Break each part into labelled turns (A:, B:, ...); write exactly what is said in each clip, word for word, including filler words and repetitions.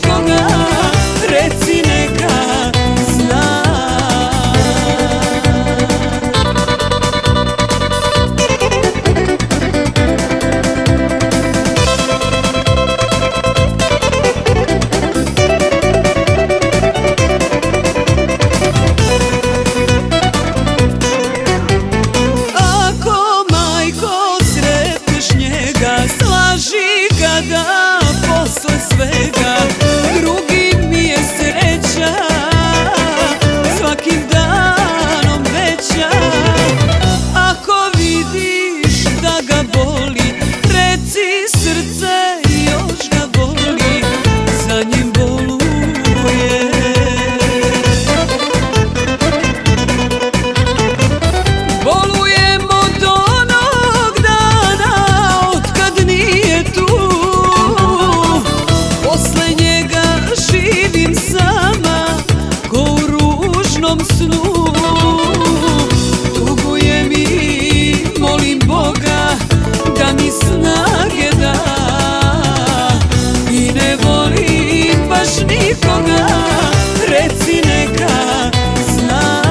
A: nikoga, reci neka zna.
B: Slaži ga da posle svega drugi mi je sreća, svakim danom veća. Ako vidiš da ga boli, reci srce još ga voli, za njim boluje. Bolujem od onog dana otkad nije tu, posle njega živim sama ko u ružnom snu. Tugujem i molim Boga da mi snage da, i ne volim baš nikoga, reci neka zna.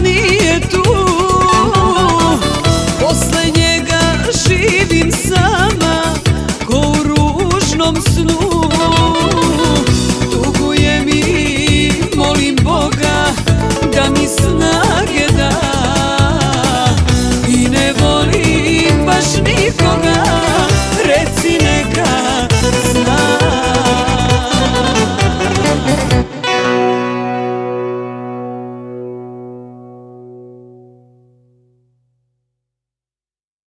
B: Živim sam